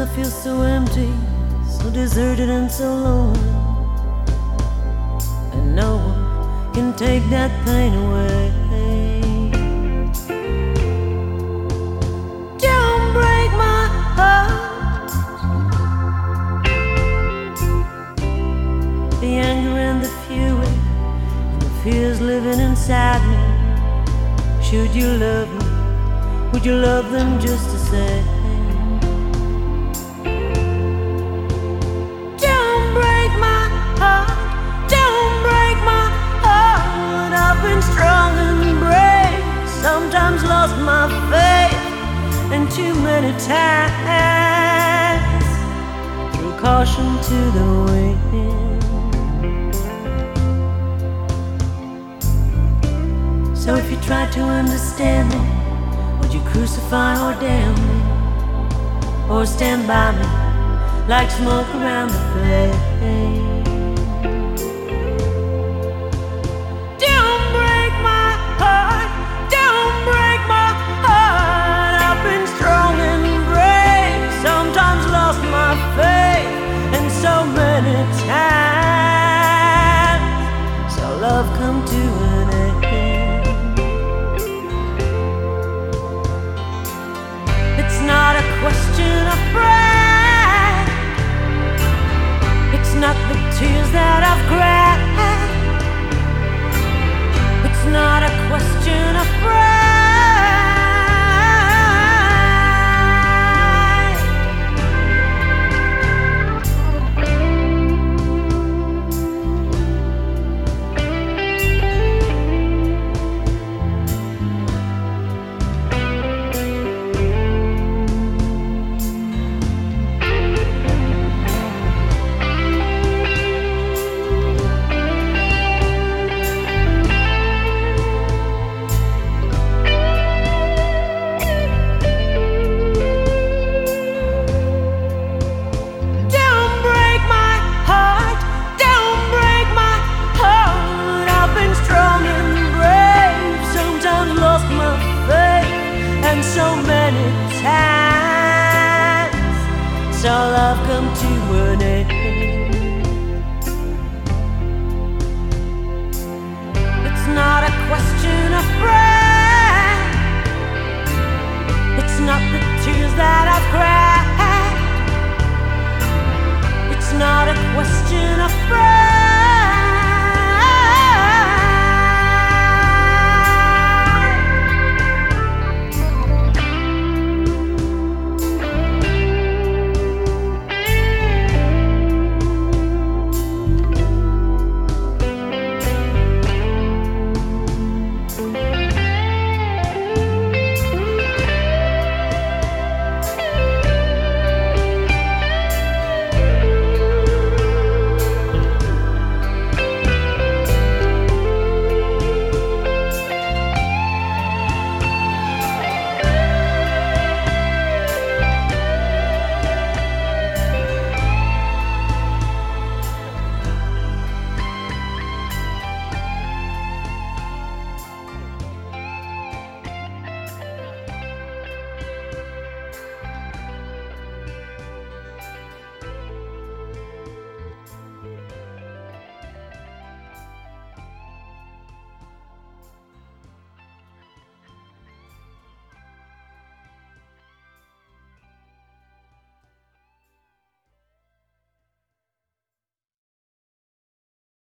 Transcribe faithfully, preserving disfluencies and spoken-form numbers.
I feel so empty, so deserted and so lonely, and no one can take that pain away. Don't break my heart. The anger and the fury and the fears living inside me. Should you love me, would you love them just the same? Sometimes lost my faith, and too many times threw caution to the wind. So if you tried to understand me, would you crucify or damn me, or stand by me like smoke around the flame? Love come to an end. It's not a question of pride. It's not the tears that I've cried. It's not a question of pride. So many times, so love come to an end.